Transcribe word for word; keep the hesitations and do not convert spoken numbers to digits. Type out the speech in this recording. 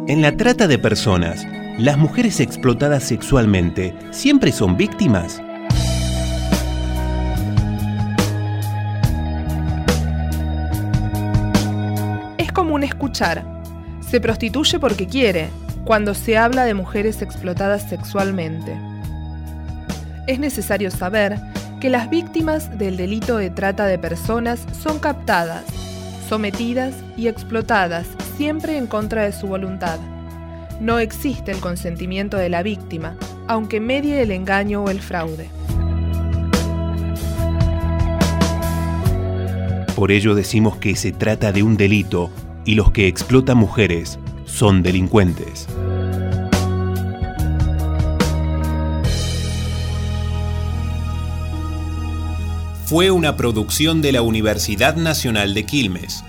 En la trata de personas, ¿las mujeres explotadas sexualmente siempre son víctimas? Es común escuchar: se prostituye porque quiere, cuando se habla de mujeres explotadas sexualmente. Es necesario saber que las víctimas del delito de trata de personas son captadas, sometidas y explotadas siempre en contra de su voluntad. No existe el consentimiento de la víctima, aunque medie el engaño o el fraude. Por ello decimos que se trata de un delito y los que explotan mujeres son delincuentes. Fue una producción de la Universidad Nacional de Quilmes.